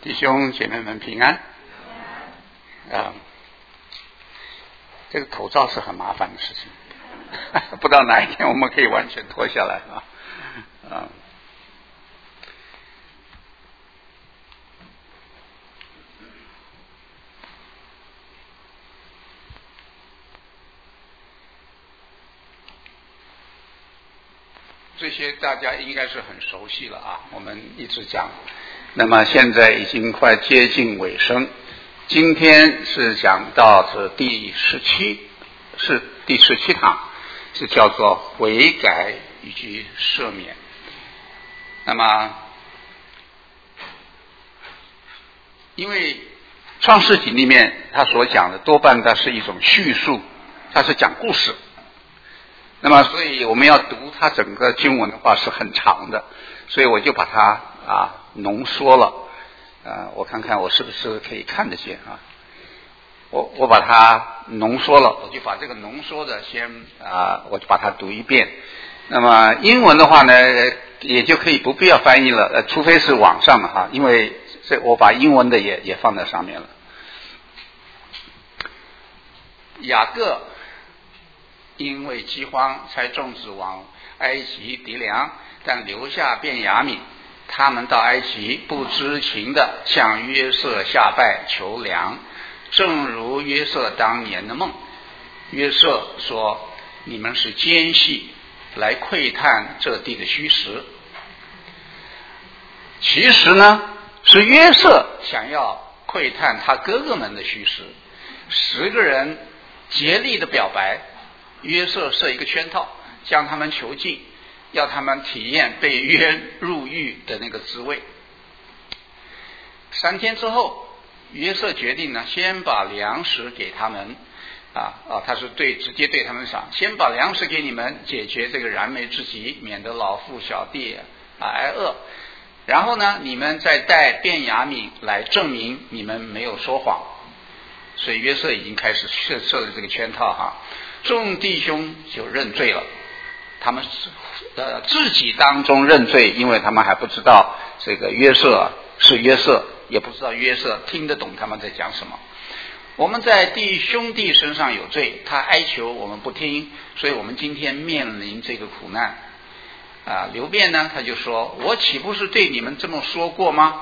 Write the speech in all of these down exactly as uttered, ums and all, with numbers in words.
弟兄姐妹们平安。啊，这个口罩是很麻烦的事情，不知道哪一天我们可以完全脱下来啊。啊，这些大家应该是很熟悉了啊，我们一直讲。那么现在已经快接近尾声，今天是讲到是第十七，是第十七堂，是叫做悔改以及赦免。那么，因为创世纪里面他所讲的多半它是一种叙述，它是讲故事。那么，所以我们要读它整个经文的话是很长的，所以我就把它啊浓缩了。啊，我看看我是不是可以看得见啊？我我把它浓缩了，我就把这个浓缩的先啊，我就把它读一遍。那么英文的话呢，也就可以不必要翻译了，呃，除非是网上的哈，因为这我把英文的也也放在上面了。雅各因为饥荒，才众子往埃及籴粮，但留下便雅悯。他们到埃及，不知情的向约瑟下拜求粮，正如约瑟当年的梦。约瑟说：“你们是奸细，来窥探这地的虚实。”其实呢，是约瑟想要窥探他哥哥们的虚实。十个人竭力的表白，约瑟设一个圈套，将他们囚禁，要他们体验被约入狱的那个滋味。三天之后，约瑟决定呢，先把粮食给他们，啊啊，他是对直接对他们讲，先把粮食给你们，解决这个燃眉之急，免得老父小弟啊挨饿。然后呢，你们再带便雅悯来证明你们没有说谎。所以约瑟已经开始设设了这个圈套哈，众弟兄就认罪了。他们呃自己当中认罪，因为他们还不知道这个约瑟是约瑟，也不知道约瑟听得懂他们在讲什么。我们在弟兄弟身上有罪，他哀求我们不听，所以我们今天面临这个苦难啊。刘辩呢，他就说：“我岂不是对你们这么说过吗？”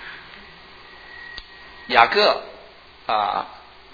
雅各啊，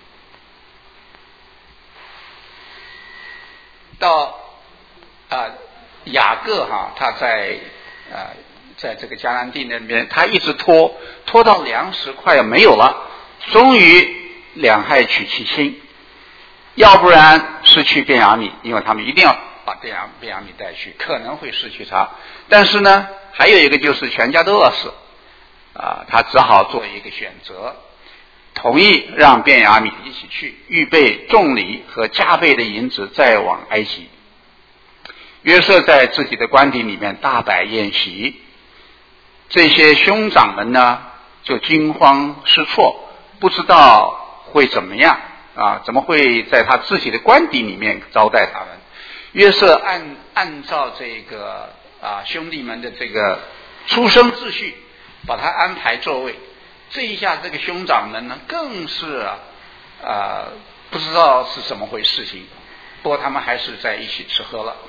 到啊，雅各哈，他在啊，在这个迦南地那边，他一直拖拖到粮食快要没有了，终于两害取其轻，要不然失去便雅悯，因为他们一定要把便雅便雅悯带去，可能会失去他。但是呢，还有一个就是全家都饿死啊，他只好做一个选择，同意让便雅悯一起去，预备重礼和加倍的银子，再往埃及。约瑟在自己的官邸里面大摆宴席，这些兄长们呢就惊慌失措，不知道会怎么样啊？怎么会在他自己的官邸里面招待他们？约瑟按按照这个啊兄弟们的这个出生秩序，把他安排座位。这一下，这个兄长们呢更是啊、呃、不知道是怎么回事情，不过他们还是在一起吃喝了。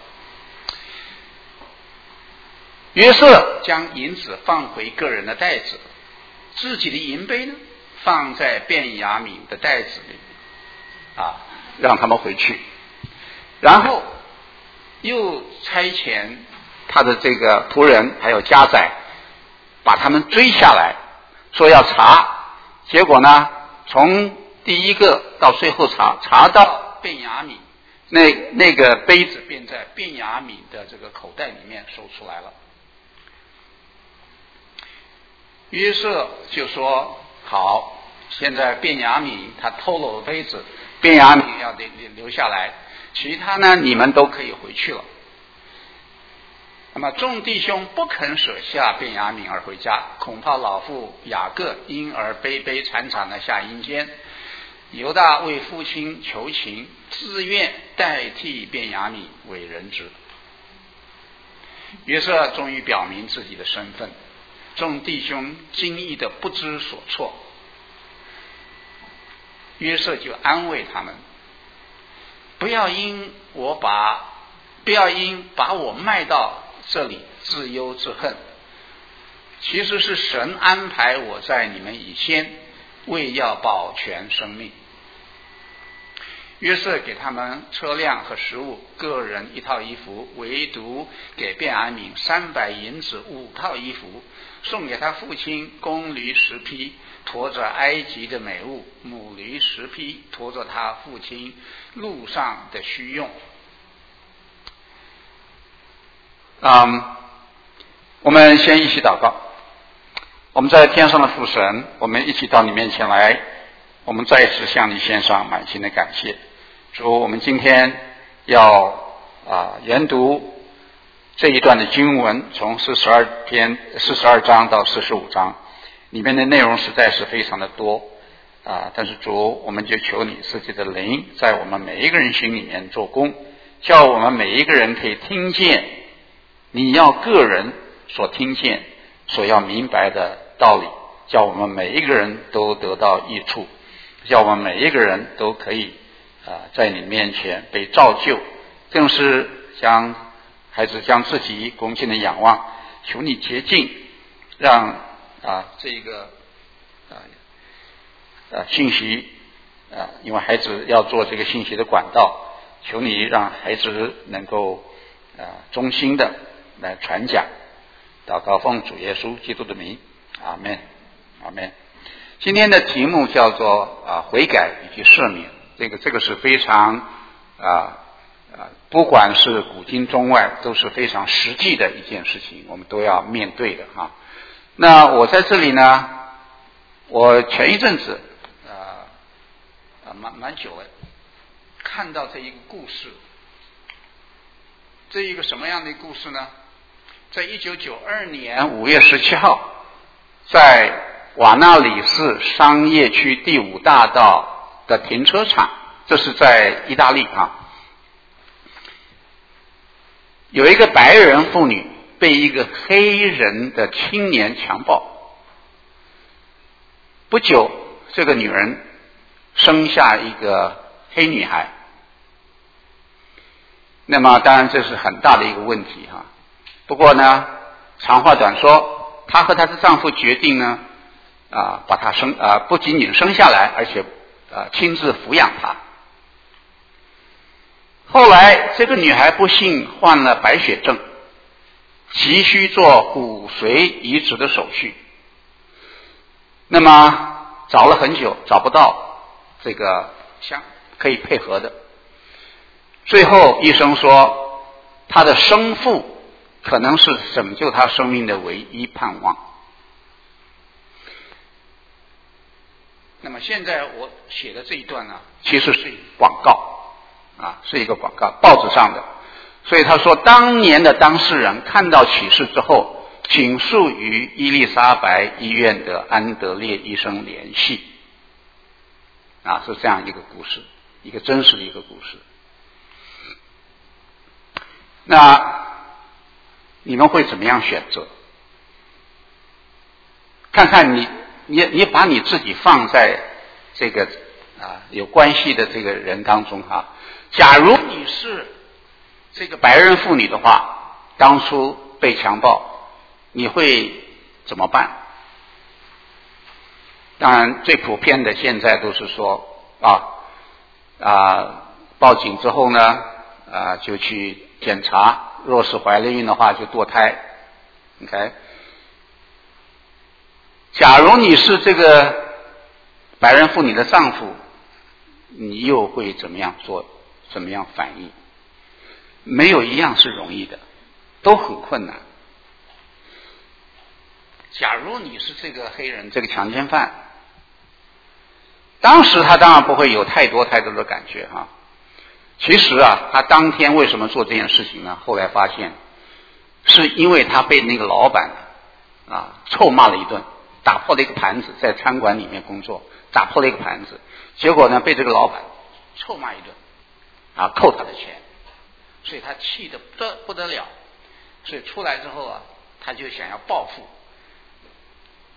约瑟将银子放回个人的袋子，自己的银杯呢放在便雅悯的袋子里，啊，让他们回去。然后又差遣他的这个仆人还有家宰，把他们追下来，说要查。结果呢，从第一个到最后查，查到便雅悯，那那个杯子便在便雅悯的这个口袋里面搜出来了。约瑟就说：“好，现在便雅悯他偷了我的杯子，便雅悯要留留下来，其他呢你们都可以回去了。”那么众弟兄不肯舍下便雅悯而回家，恐怕老父雅各因而悲悲惨惨的下阴间。犹大为父亲求情，自愿代替便雅悯为人质。约瑟终于表明自己的身份。 众弟兄惊异的不知所措。约瑟就安慰他们，不要因我把不要因把我卖到这里自忧自恨，其实是神安排我在你们以先，为要保全生命。约瑟给他们车辆和食物，个人一套衣服，唯独给便雅悯三百银子五套衣服，送给他父亲公驴十匹，驮着埃及的美物；母驴十匹，驮着他父亲路上的需用。嗯，我们先一起祷告。我们在天上的父神，我们一起到你面前来，我们再次向你献上满心的感谢。主，我们今天要啊研读这一段的经文，从四十二篇四十二章到四十五章，里面的内容实在是非常的多啊。但是主，我们就求你自己的灵在我们每一个人心里面做工，叫我们每一个人可以听见你要个人所听见所要明白的道理，叫我们每一个人都得到益处，叫我们每一个人都可以啊，在你面前被造就，正是将孩子将自己恭敬的仰望，求你洁净，让啊这个啊啊信息啊，因为孩子要做这个信息的管道，求你让孩子能够啊忠心的来传讲。祷告奉主耶稣基督的名，阿们，阿们。今天的题目叫做啊悔改以及赦免。这个这个是非常啊啊，不管是古今中外，都是非常实际的一件事情，我们都要面对的哈。那我在这里呢，我前一阵子啊啊蛮蛮久了，看到这一个故事，这一个什么样的故事呢？在一九九二年五月十七号，在瓦纳里市商业区第五大道的停车场，这是在意大利啊，有一个白人妇女被一个黑人的青年强暴。不久，这个女人生下一个黑女孩。那么，当然这是很大的一个问题哈。不过呢，长话短说，她和她的丈夫决定呢，啊，把她生啊，不仅仅生下来，而且啊，亲自抚养她。后来，这个女孩不幸患了白血症，急需做骨髓移植的手续。那么找了很久，找不到这个相可以配合的。最后，医生说，她的生父可能是拯救她生命的唯一盼望。那么现在我写的这一段呢，其实是广告啊，是一个广告，报纸上的。所以他说，当年的当事人看到启示之后，请速与伊丽莎白医院的安德烈医生联系。啊，是这样一个故事，一个真实的一个故事。那你们会怎么样选择？看看你，你你把你自己放在这个啊有关系的这个人当中哈。假如你是这个白人妇女的话，当初被强暴，你会怎么办？当然，最普遍的现在都是说啊啊，报警之后呢啊就去检查，若是怀了孕的话就堕胎。OK， 假如你是这个白人妇女的丈夫，你又会怎么样做？怎么样反应？没有一样是容易的，都很困难。假如你是这个黑人，这个强奸犯，当时他当然不会有太多太多的感觉哈。其实啊，他当天为什么做这件事情呢？后来发现，是因为他被那个老板啊臭骂了一顿，打破了一个盘子，在餐馆里面工作，打破了一个盘子，结果呢被这个老板臭骂一顿，啊扣他的钱，所以他气得不得不得了，所以出来之后啊，他就想要报复。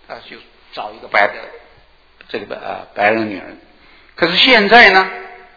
啊，就找一个白的这个呃白人女人。可是现在呢，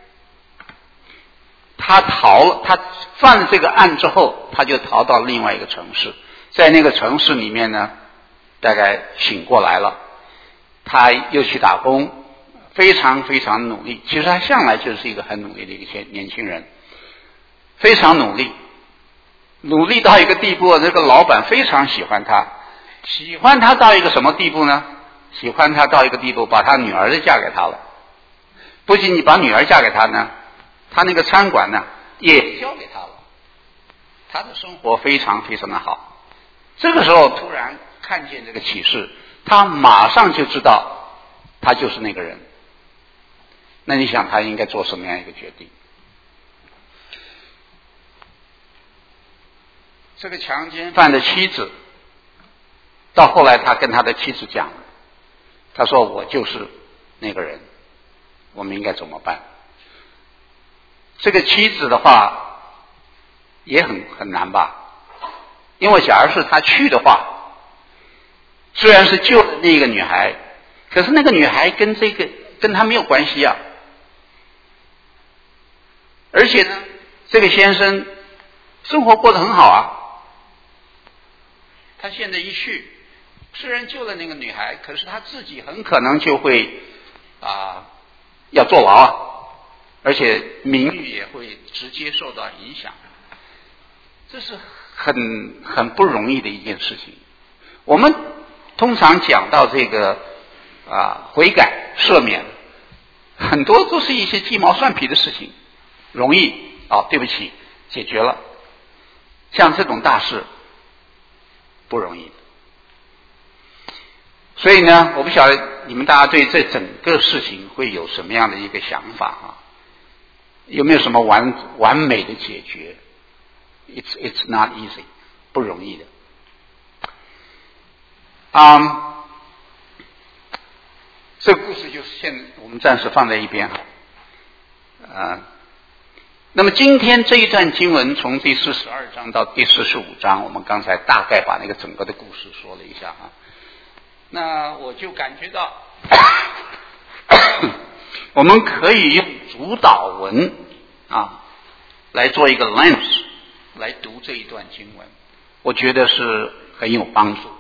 他逃了，他犯了这个案之后，他就逃到另外一个城市，在那个城市里面呢，大概醒过来了，他又去打工，非常非常努力。其实他向来就是一个很努力的一个年轻人，非常努力，努力到一个地步，这个老板非常喜欢他，喜欢他到一个什么地步呢？喜欢他到一个地步，把他女儿就嫁给他了。不仅你把女儿嫁给他呢，他那个餐馆呢也交给他了，他的生活非常非常的好。这个时候突然看见这个启示，他马上就知道他就是那个人。那你想他应该做什么样一个决定？这个强奸犯的妻子，到后来他跟他的妻子讲，他说我就是那个人，我们应该怎么办？这个妻子的话也很很难吧，因为假如是他去的话，虽然是救了那个女孩，可是那个女孩跟这个跟他没有关系啊。而且呢，这个先生生活过得很好啊，他现在一去，虽然救了那个女孩，可是他自己很可能就会啊要坐牢啊，而且名誉也会直接受到影响，这是很很不容易的一件事情。我们通常讲到这个啊悔改赦免，很多都是一些鸡毛蒜皮的事情，容易啊对不起解决了，像这种大事不容易。所以呢，我不晓得你们大家对这整个事情会有什么样的一个想法啊？有没有什么完完美的解决 ？It's it's not easy， 不容易的。啊、um, 这个故事就是现我们暂时放在一边啊。呃，那么今天这一段经文从第四十二章到第四十五章，我们刚才大概把那个整个的故事说了一下啊。那我就感觉到我们可以用主导文啊来做一个 lens 来读这一段经文，我觉得是很有帮助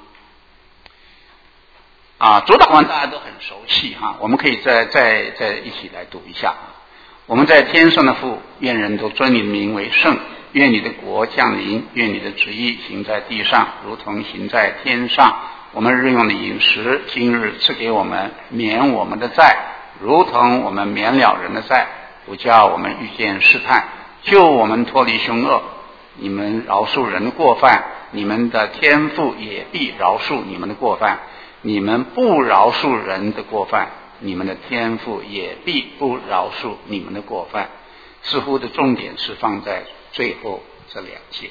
啊。主导文大家都很熟悉哈、啊，我们可以再再再一起来读一下。我们在天上的父，愿人都尊你的名为圣，愿你的国降临，愿你的旨意行在地上，如同行在天上。我们日用的饮食，今日赐给我们，免我们的债，如同我们免了人的债，不叫我们遇见试探，救我们脱离凶恶。你们饶恕人的过犯，你们的天父也必饶恕你们的过犯；你们不饶恕人的过犯，你们的天父也必不饶恕你们的过犯。似乎的重点是放在最后这两节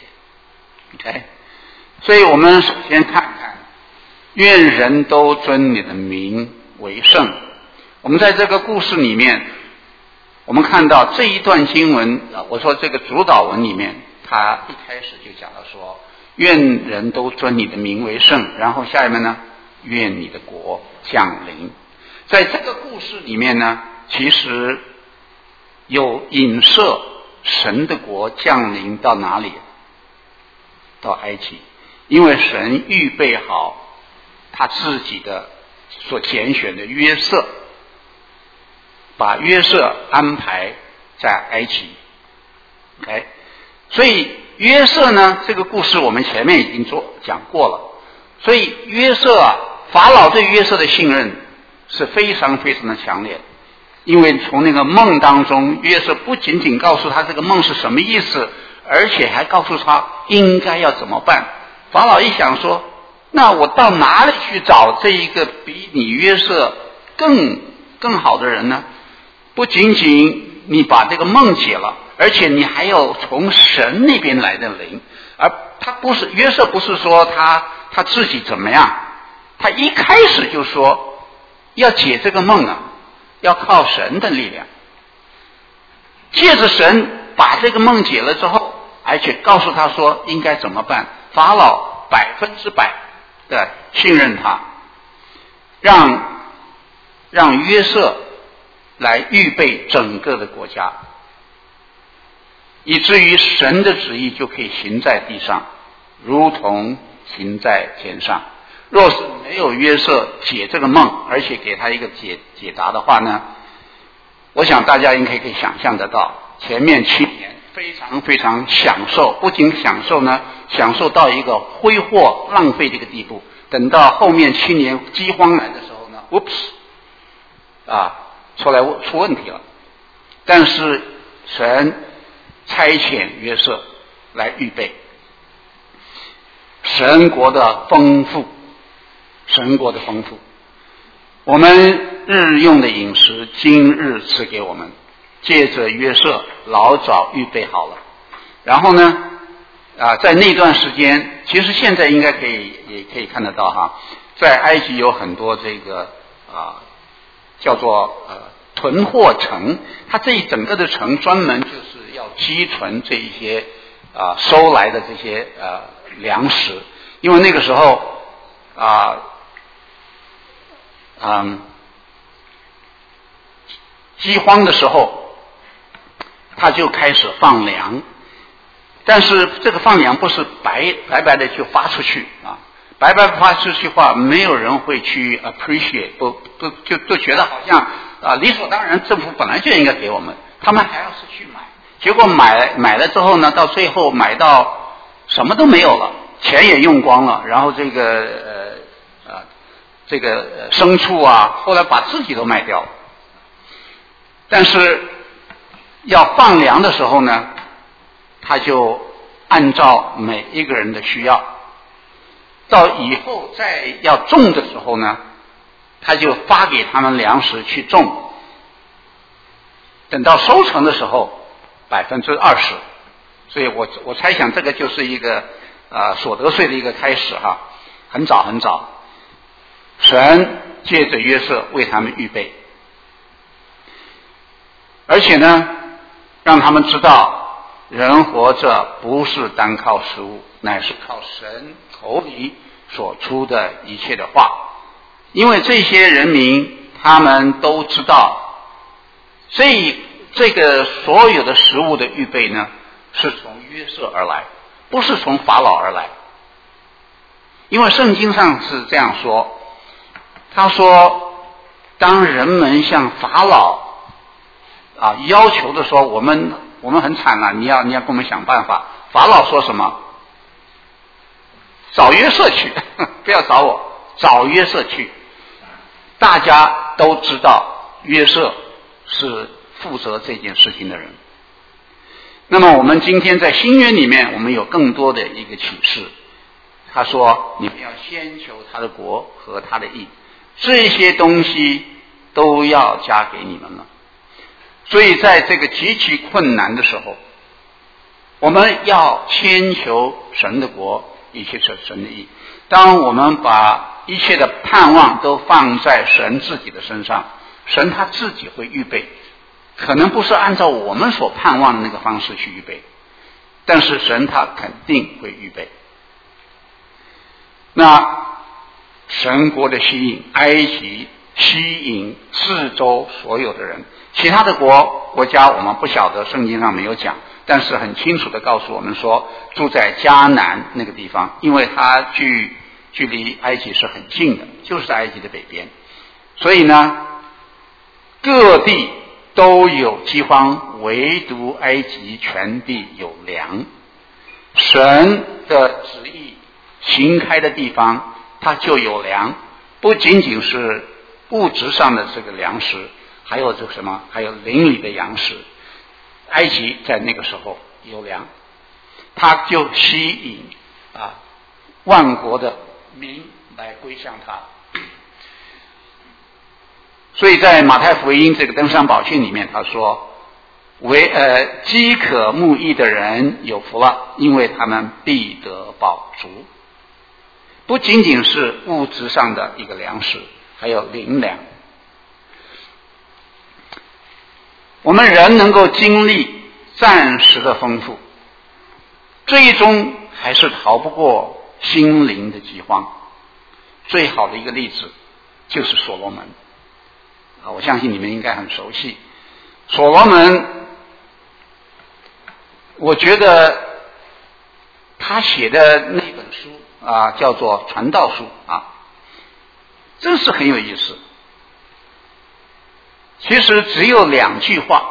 OK， 所以我们首先看看愿人都尊你的名为圣。我们在这个故事里面，我们看到这一段经文，我说这个主导文里面，他一开始就讲了说，愿人都尊你的名为圣，然后下面呢，愿你的国降临。在这个故事里面呢，其实有影射神的国降临到哪里？到埃及，因为神预备好他自己的所拣选的约瑟，把约瑟安排在埃及。OK， 所以约瑟呢，这个故事我们前面已经做讲过了。所以约瑟啊，法老对约瑟的信任是非常非常的强烈，因为从那个梦当中，约瑟不仅仅告诉他这个梦是什么意思，而且还告诉他应该要怎么办。法老一想说，那我到哪里去找这一个比你约瑟更更好的人呢？不仅仅你把这个梦解了，而且你还有从神那边来的灵。而他不是约瑟，不是说他他自己怎么样，他一开始就说要解这个梦啊，要靠神的力量。借着神把这个梦解了之后，而且告诉他说应该怎么办。法老百分之百的信任他， 让让约瑟来预备整个的国家，以至于神的旨意就可以行在地上，如同行在天上。若是没有约瑟解这个梦，而且给他一个解解答的话呢，我想大家应该可以想象得到，前面七年非常非常享受，不仅享受呢，享受到一个挥霍浪费这个地步。等到后面七年饥荒来的时候呢 ，oops， 啊，出来出问题了。但是神差遣约瑟来预备神国的丰富，神国的丰富。我们日用的饮食今日赐给我们，借着约瑟老早预备好了。然后呢啊，在那段时间，其实现在应该可以也可以看得到哈，在埃及有很多这个啊叫做呃囤货城，它这一整个的城专门就是要积存这一些啊收来的这些呃粮食，因为那个时候啊嗯饥荒的时候，他就开始放粮。但是这个放粮不是白白白的就发出去啊，白白发出去的话，没有人会去 appreciate， 不不就就觉得好像啊理所当然，政府本来就应该给我们，他们还要是去买，结果买买了之后呢，到最后买到什么都没有了，钱也用光了，然后这个呃啊这个牲畜啊，后来把自己都卖掉了。但是要放粮的时候呢，他就按照每一个人的需要，到以后再要种的时候呢，他就发给他们粮食去种，等到收成的时候百分之二十，所以我我猜想这个就是一个啊、呃、所得税的一个开始哈，很早很早，神借着约瑟为他们预备，而且呢，让他们知道。人活着不是单靠食物，乃是靠神口里所出的一切的话。因为这些人民他们都知道，这这个所有的食物的预备呢，是从约瑟而来，不是从法老而来。因为圣经上是这样说，他说当人们向法老啊要求的说，我们我们很惨了，你要你要给我们想办法。法老说什么？找约瑟去，不要找我，找约瑟去。大家都知道约瑟是负责这件事情的人。那么我们今天在新约里面，我们有更多的一个启示。他说：你们要先求他的国和他的义，这些东西都要加给你们了。所以在这个极其困难的时候，我们要先求神的国，一切是神的义。当我们把一切的盼望都放在神自己的身上，神他自己会预备，可能不是按照我们所盼望的那个方式去预备，但是神他肯定会预备。那神国的吸引，埃及吸引四周所有的人，其他的国国家我们不晓得，圣经上没有讲，但是很清楚的告诉我们说，住在迦南那个地方，因为它距距离埃及是很近的，就是在埃及的北边，所以呢，各地都有饥荒，唯独埃及全地有粮。神的旨意行开的地方，它就有粮，不仅仅是物质上的这个粮食，还有这个什么，还有灵里的粮食。埃及在那个时候有粮，它就吸引啊万国的民来归向他。所以在马太福音这个登山宝训里面，他说：为呃饥渴慕义的人有福了，因为他们必得饱足。不仅仅是物质上的一个粮食，还有灵粮。我们人能够经历暂时的丰富，最终还是逃不过心灵的饥荒。最好的一个例子就是所罗门啊，我相信你们应该很熟悉。所罗门，我觉得他写的那本书啊，叫做《传道书》啊，真是很有意思。其实只有两句话。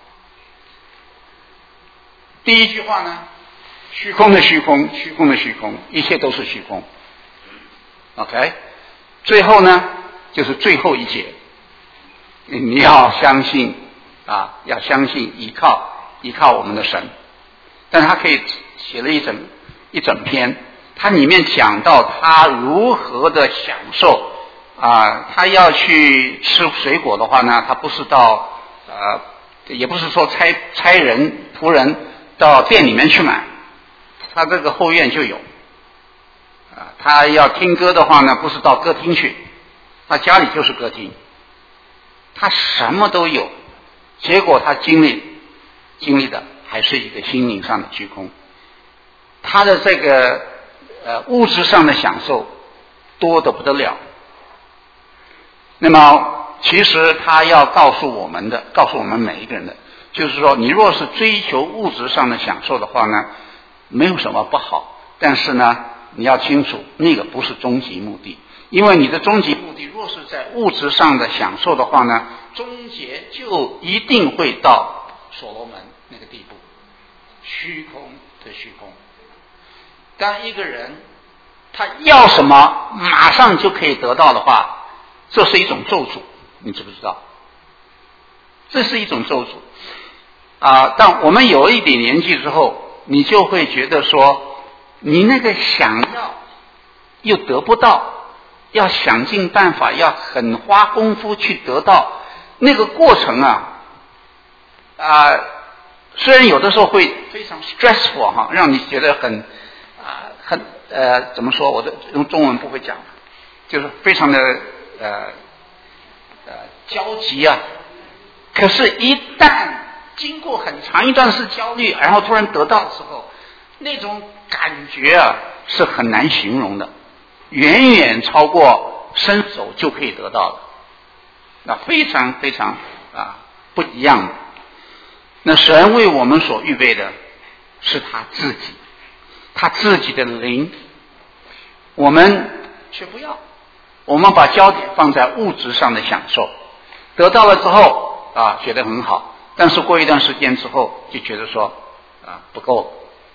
第一句话呢，虚空的虚空，虚空的虚空，一切都是虚空。OK， 最后呢，就是最后一节，你要相信啊，要相信依靠依靠我们的神。但是他可以写了一整一整篇，他里面讲到他如何的享受啊，他要去吃水果的话呢，他不是到呃，也不是说差差人仆人到店里面去买，他这个后院就有。啊，他要听歌的话呢，不是到歌厅去，他家里就是歌厅，他什么都有，结果他经历经历的还是一个心灵上的虚空。他的这个呃物质上的享受多得不得了。那么其实他要告诉我们的，告诉我们每一个人的，就是说，你若是追求物质上的享受的话呢，没有什么不好，但是呢，你要清楚，那个不是终极目的。因为你的终极目的若是在物质上的享受的话呢，终结就一定会到所罗门那个地步，虚空的虚空。当一个人他要什么马上就可以得到的话，这是一种咒诅，你知不知道？这是一种咒诅啊！但我们有一点年纪之后，你就会觉得说，你那个想要又得不到，要想尽办法，要很花功夫去得到，那个过程啊啊，虽然有的时候会非常 stressful 哈，让你觉得很啊很呃怎么说？我的用中文不会讲，就是非常的呃呃焦急啊。可是，一旦经过很长一段时间焦虑，然后突然得到的时候，那种感觉啊是很难形容的，远远超过伸手就可以得到的，那非常非常啊不一样的。那神为我们所预备的是他自己，他自己的灵，我们却不要，我们把焦点放在物质上的享受，得到了之后啊觉得很好，但是过一段时间之后就觉得说啊不够。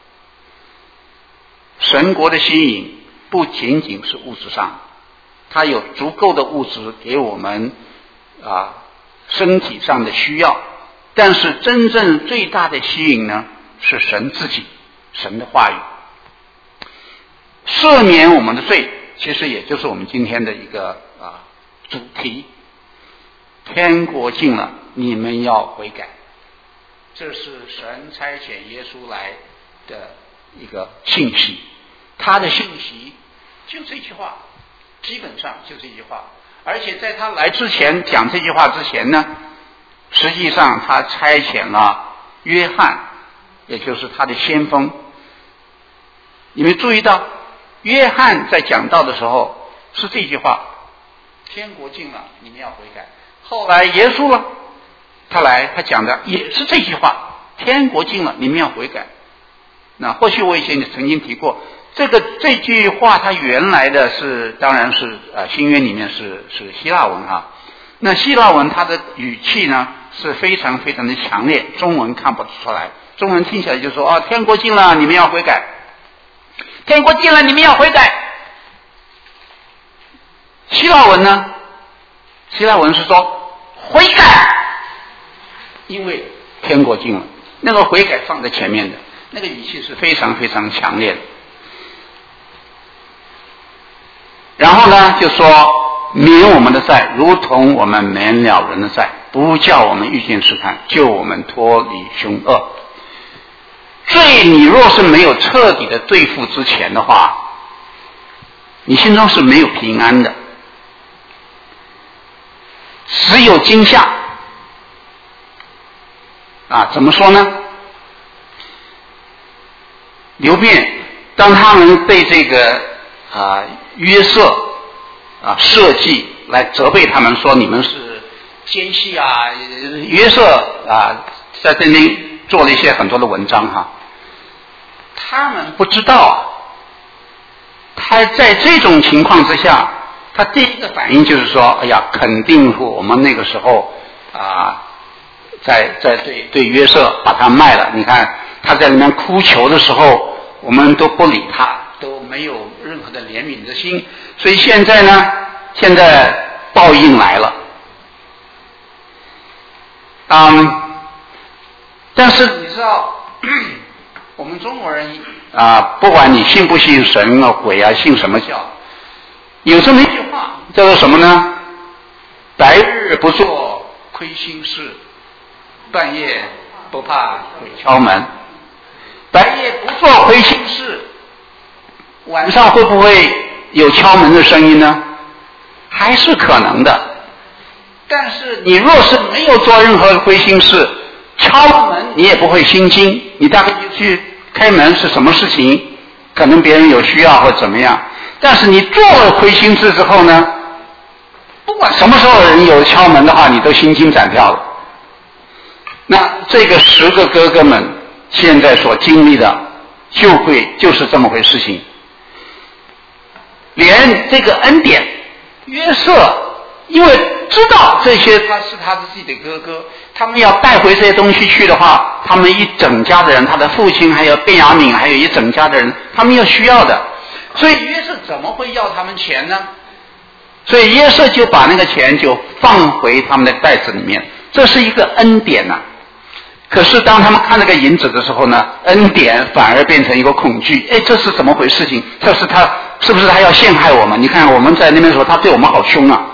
神国的吸引不仅仅是物质上，它有足够的物质给我们啊身体上的需要，但是真正最大的吸引呢是神自己，神的话语。赦免我们的罪，其实也就是我们今天的一个啊主题。天国近了，你们要悔改，这是神差遣耶稣来的一个信息。他的信息就这句话，基本上就这句话。而且在他来之前讲这句话之前呢，实际上他差遣了约翰，也就是他的先锋。你们注意到约翰在讲道的时候是这句话，天国近了，你们要悔改。后来耶稣了，他来他讲的也是这句话，天国近了，你们要悔改。那或许我以前也曾经提过，这个这句话它原来的是当然是呃新约里面是是希腊文啊，那希腊文它的语气呢是非常非常的强烈，中文看不出来，中文听起来就说啊天国近了，你们要悔改，天国近了，你们要悔改。希腊文呢，希腊文是说悔改，因为天国近了，那个悔改放在前面的，那个语气是非常非常强烈的。然后呢就说免我们的债，如同我们免了人的债，不叫我们遇见试探，救我们脱离凶恶。罪你若是没有彻底的对付之前的话，你心中是没有平安的，只有惊吓啊！怎么说呢？流便当他们被这个啊约瑟啊设计来责备他们，说你们是奸细啊，约瑟啊，在这里做了一些很多的文章哈。他们不知道啊，他在这种情况之下，他第一个反应就是说，哎呀，肯定我们那个时候啊，在在对对约瑟把他卖了。你看他在里面哭求的时候，我们都不理他，都没有任何的怜悯之心。所以现在呢，现在报应来了。嗯，但是你知道，我们中国人啊，不管你信不信神啊、鬼啊，信什么教，有这么一句话叫做什么呢？白日不做亏心事，半夜不怕鬼敲门。白夜不做亏心事，晚上会不会有敲门的声音呢？还是可能的。但是你若是没有做任何亏心事，敲门你也不会心惊，你大概就去开门是什么事情，可能别人有需要或怎么样。但是你做了亏心事之后呢，不管什么时候人有敲门的话，你都心惊胆跳了。那这个十个哥哥们现在所经历的就会就是这么回事情。连这个恩典约瑟因为知道这些他是他自己的哥哥，他们要带回这些东西去的话，他们一整家的人，他的父亲还有便雅悯还有一整家的人，他们要需要的。所以约瑟怎么会要他们钱呢？所以约瑟就把那个钱就放回他们的袋子里面，这是一个恩典呐、啊。可是当他们看那个银子的时候呢，恩典反而变成一个恐惧。哎，这是怎么回事情？这是他是不是他要陷害我们？你看我们在那边说他对我们好凶啊。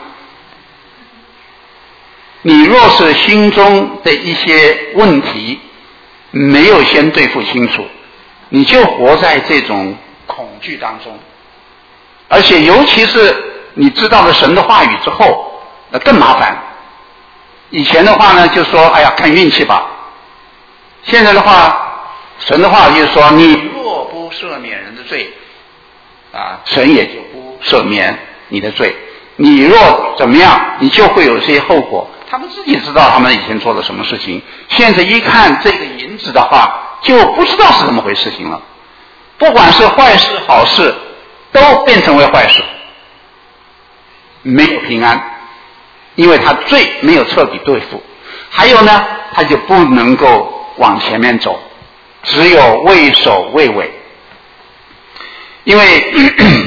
你若是心中的一些问题没有先对付清楚，你就活在这种恐惧当中。而且尤其是你知道了神的话语之后，那更麻烦。以前的话呢就说哎呀看运气吧，现在的话神的话就是说你若不赦免人的罪啊，神也就不赦免你的罪。你若怎么样，你就会有这些后果。他们自己知道他们以前做了什么事情，现在一看这个银子的话，就不知道是怎么回事情了。不管是坏事好事，都变成为坏事，没有平安，因为他罪没有彻底对付。还有呢，他就不能够往前面走，只有畏首畏尾。因为咳咳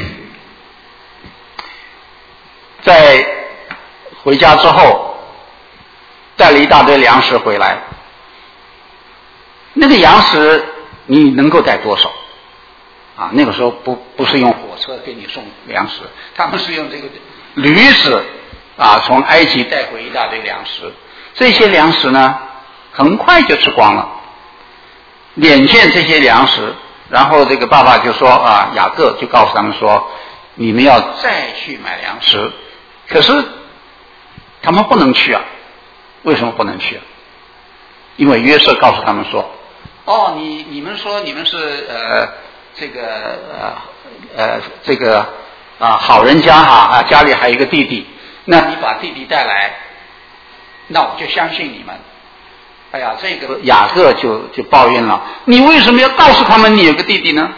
在回家之后带了一大堆粮食回来，那个粮食你能够带多少啊？那个时候不不是用火车给你送粮食，他们是用这个驴子啊从埃及带回一大堆粮食。这些粮食呢很快就吃光了。眼见这些粮食，然后这个爸爸就说啊，雅各就告诉他们说，你们要再去买粮食。可是他们不能去啊。为什么不能去啊？因为约瑟告诉他们说，哦，你你们说你们是呃这个呃呃这个啊好人家哈啊，家里还有一个弟弟，那你把弟弟带来，那我就相信你们。哎呀，这个雅各就就抱怨了，你为什么要告诉他们你有个弟弟呢？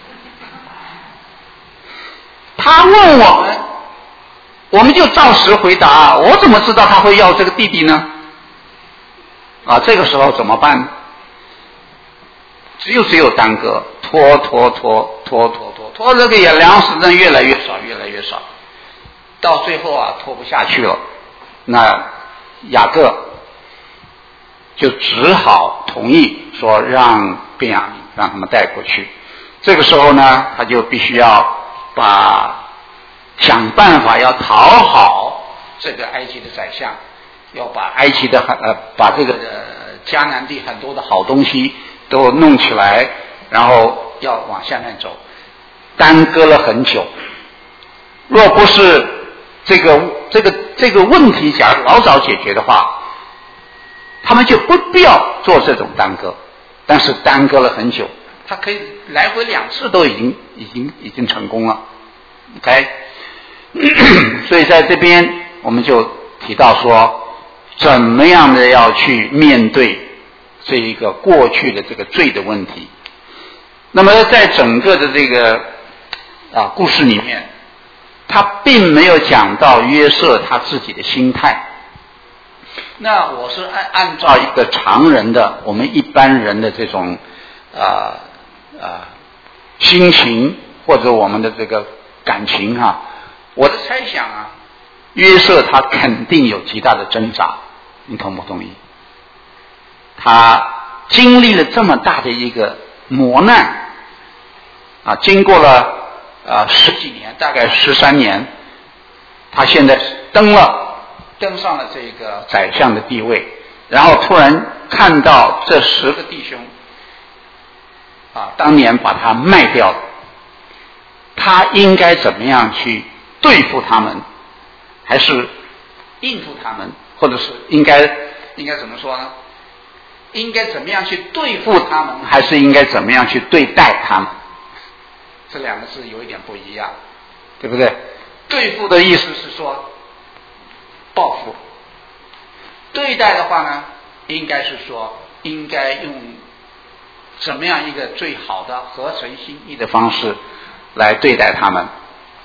他问我们，我们就照实回答，我怎么知道他会要这个弟弟呢？啊，这个时候怎么办？只有只有耽搁，拖拖拖拖拖拖拖，这个也粮食呢越来越少，越来越少，到最后啊拖不下去了，那雅各就只好同意说让便雅悯让他们带过去。这个时候呢，他就必须要把想办法要讨好这个埃及的宰相，要把埃及的呃把这个迦南地很多的好东西都弄起来，然后要往下面走，耽搁了很久。若不是这个这个这个问题假如老早解决的话，他们就不必要做这种耽搁。但是耽搁了很久，他可以来回两次都已经已经已经成功了。OK， 所以在这边我们就提到说，怎么样的要去面对这一个过去的这个罪的问题。那么在整个的这个啊故事里面，他并没有讲到约瑟他自己的心态。那我是按按照一个常人的，我们一般人的这种啊啊心情或者我们的这个感情啊，我的猜想啊，约瑟他肯定有极大的挣扎，你同不同意？他经历了这么大的一个磨难啊，经过了啊十几年，大概十三年，他现在登了。登上了这个宰相的地位，然后突然看到这十个弟兄啊，当年把他卖掉了，他应该怎么样去对付他们，还是应付他们，或者是应该应该怎么说呢？应该怎么样去对付他们，还是应该怎么样去对待他们？这两个字有一点不一样，对不对？对付的意思是说报复，对待的话呢，应该是说应该用怎么样一个最好的合神心意的方式来对待他们。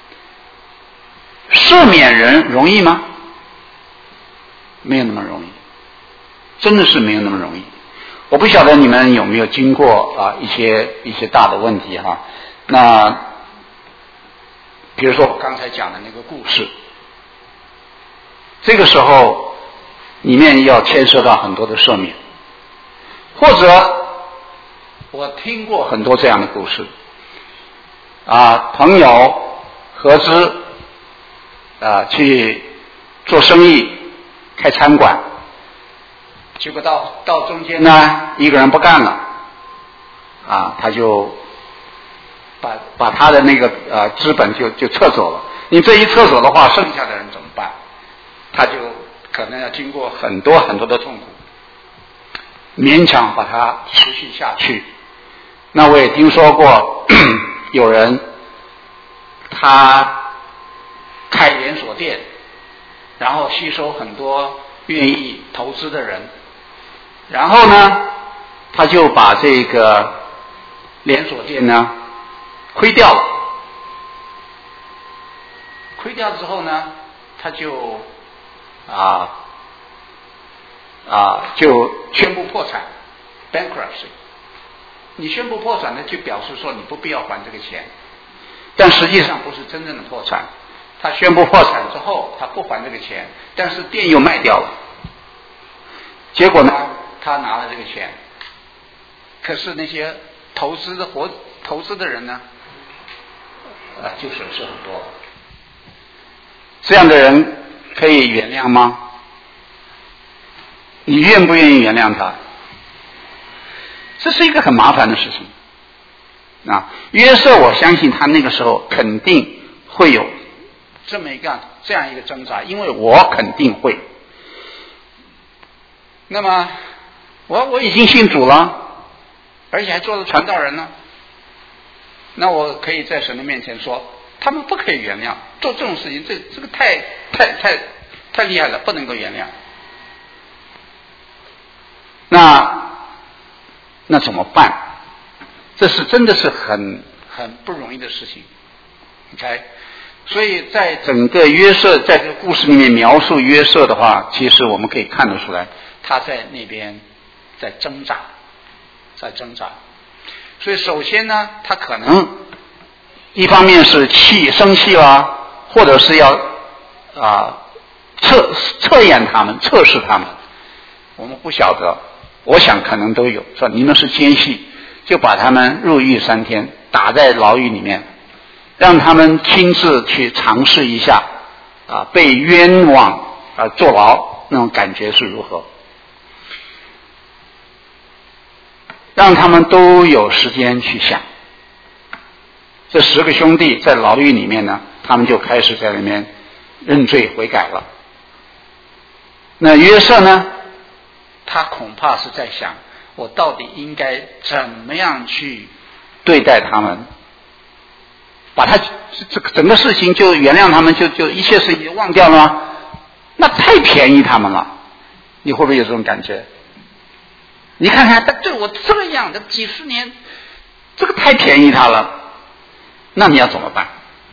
赦免人容易吗？没有那么容易，真的是没有那么容易。我不晓得你们有没有经过啊一些一些大的问题哈。那比如说我刚才讲的那个故事，这个时候里面要牵涉到很多的赦免，或者我听过很多这样的故事啊，朋友合资啊去做生意开餐馆，结果到到中间呢一个人不干了啊，他就把把他的那个呃资本就就撤走了。你这一撤走的话，剩下的人怎么办？他就可能要经过很多很多的痛苦，勉强把它持续下去。那我也听说过有人他开连锁店，然后吸收很多愿意投资的人，然后呢他就把这个连锁店呢亏掉了，亏掉之后呢他就啊啊就宣布破产 bankruptcy。 你宣布破产呢，就表示说你不必要还这个钱，但实际上不是真正的破产。他宣布破产之后，他不还这个钱，但是店又卖掉了，结果呢他拿了这个钱，可是那些投资的活投资的人呢啊就损失很多。这样的人可以原谅吗？你愿不愿意原谅他？这是一个很麻烦的事情啊。约瑟我相信他那个时候肯定会有这么一个这样一个挣扎，因为我肯定会。那么我我已经信主了，而且还做了传道人呢，那我可以在神的面前说他们不可以原谅，做这种事情，这这个太太太太厉害了，不能够原谅。那那怎么办？这是真的是很很不容易的事情。OK， 所以在整个约瑟在这个故事里面描述约瑟的话，其实我们可以看得出来，他在那边在挣扎，在挣扎。所以首先呢，他可能一方面是气生气啦，或者是要啊测测验他们，测试他们，我们不晓得。我想可能都有，说你们是奸细，就把他们入狱三天，打在牢狱里面，让他们亲自去尝试一下啊被冤枉啊坐牢那种感觉是如何，让他们都有时间去想。这十个兄弟在牢狱里面呢，他们就开始在里面认罪悔改了。那约瑟呢，他恐怕是在想，我到底应该怎么样去对待他们，把他这个整个事情就原谅他们，就就一切事情就忘掉了吗？ 那太便宜他们了。你会不会有这种感觉？你看看，他对我这样的几十年，这个太便宜他了，那你要怎么办？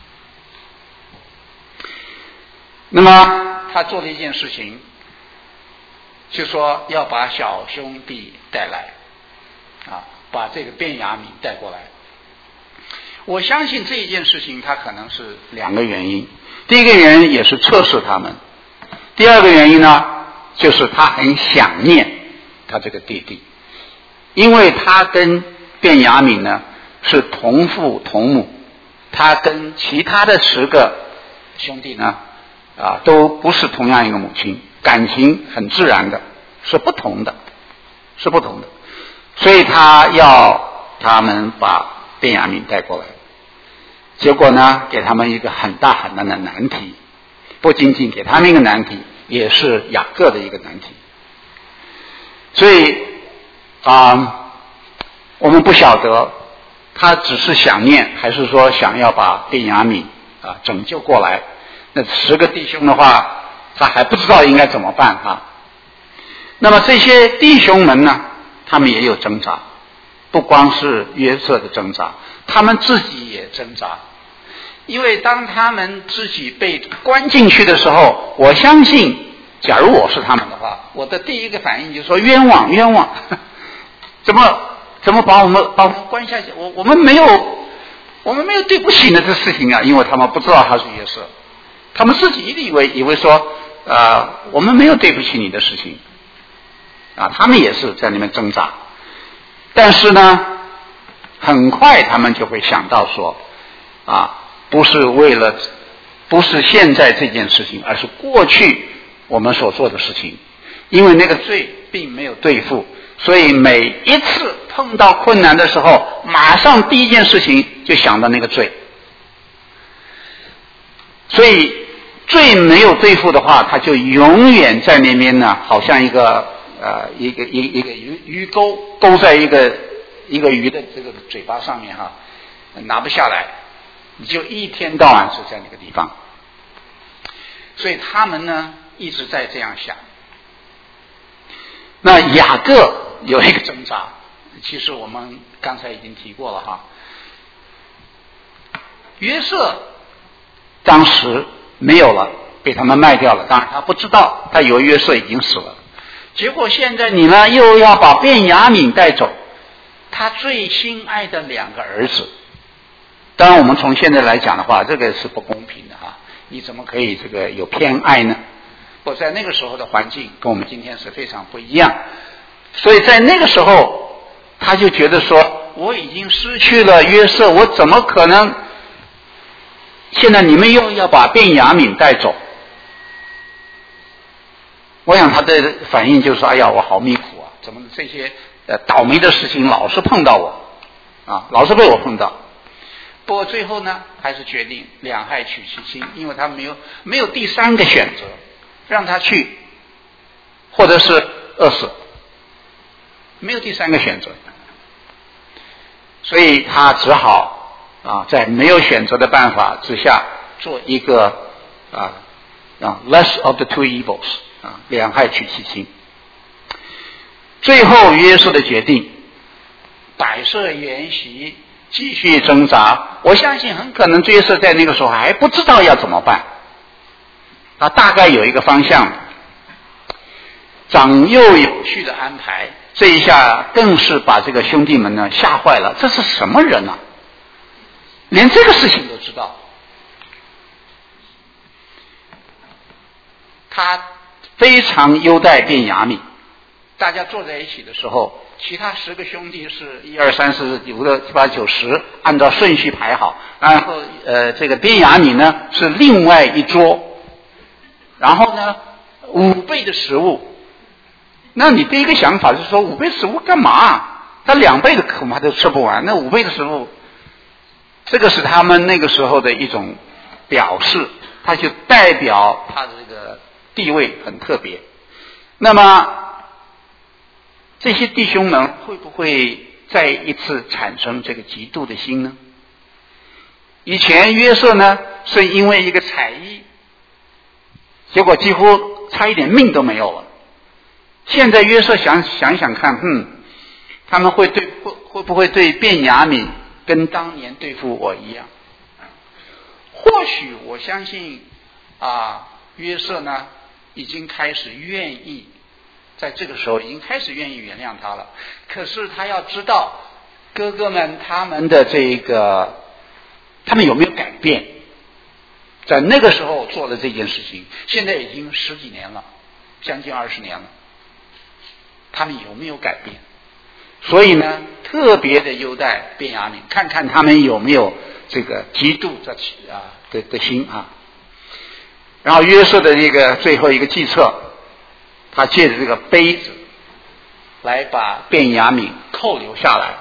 那么他做了一件事情，就说要把小兄弟带来，啊，把这个便雅悯带过来。我相信这一件事情，他可能是两个原因。第一个原因也是测试他们，第二个原因呢，就是他很想念他这个弟弟，因为他跟便雅悯呢是同父同母，他跟其他的十个兄弟呢啊都不是同样一个母亲，感情很自然的，是不同的，是不同的，所以他要他们把便雅悯带过来。结果呢，给他们一个很大很大的难题，不仅仅给他们一个难题，也是雅各的一个难题。所以啊、呃，我们不晓得他只是想念，还是说想要把便雅悯啊拯救过来。那十个弟兄的话，他还不知道应该怎么办啊。那么这些弟兄们呢，他们也有挣扎，不光是约瑟的挣扎，他们自己也挣扎。因为当他们自己被关进去的时候，我相信假如我是他们的话，我的第一个反应就是说冤枉冤枉，怎么怎么把我们把我们关下去？我我们没有我们没有对不起你的这事情啊，因为他们不知道他是约瑟，他们自己一定以为以为说呃我们没有对不起你的事情啊，他们也是在里面挣扎。但是呢，很快他们就会想到说啊，不是为了不是现在这件事情，而是过去我们所做的事情，因为那个罪并没有对付，所以每一次碰到困难的时候，马上第一件事情就想到那个罪。所以罪没有对付的话，他就永远在那边呢，好像一个呃一个一一个鱼鱼钩勾在一个一个鱼的这个嘴巴上面哈，拿不下来，你就一天到晚是在那个地方。所以他们呢一直在这样想。那雅各有一个挣扎，其实我们刚才已经提过了哈。约瑟当时没有了，被他们卖掉了，当然他不知道，他以为约瑟已经死了。结果现在你呢又要把便雅悯带走，他最心爱的两个儿子。当然我们从现在来讲的话，这个是不公平的哈，你怎么可以这个有偏爱呢？我在那个时候的环境跟我们今天是非常不一样，所以在那个时候他就觉得说，我已经失去了约瑟，我怎么可能现在你们又要把便雅悯带走？我想他的反应就是说，哎呀，我好命苦啊，怎么这些呃倒霉的事情老是碰到我啊，老是被我碰到。不过最后呢，还是决定两害取其轻，因为他没有没有第三个选择，让他去，或者是饿死，没有第三个选择，所以他只好啊，在没有选择的办法之下，做一个啊啊 less of the two evils 啊，两害取其轻。最后约瑟的决定，摆设筵席，继续挣扎。我相信很可能约瑟在那个时候还不知道要怎么办，他大概有一个方向，长幼有序的安排。这一下更是把这个兄弟们呢吓坏了，这是什么人啊？连这个事情都知道。他非常优待便雅悯，大家坐在一起的时候，其他十个兄弟是一二三四五六七八九十，按照顺序排好，然后呃这个便雅悯呢是另外一桌，然后呢五倍的食物。那你第一个想法是说，五倍食物干嘛？他两倍的恐怕都吃不完，那五倍的食物，这个是他们那个时候的一种表示，它就代表他的这个地位很特别。那么这些弟兄们会不会再一次产生这个嫉妒的心呢？以前约瑟呢是因为一个彩衣，结果几乎差一点命都没有了。现在约瑟想想想看，嗯，他们会对会会不会对便雅悯跟当年对付我一样？或许我相信啊，约瑟呢已经开始愿意，在这个时候已经开始愿意原谅他了。可是他要知道哥哥们他们的这个他们有没有改变，在那个时候做了这件事情，现在已经十几年了，将近二十年了，他们有没有改变？所以呢，特别的优待便雅悯，看看他们有没有这个嫉妒的啊的的心啊。然后约瑟的这个最后一个计策，他借着这个杯子来把便雅悯扣留下来。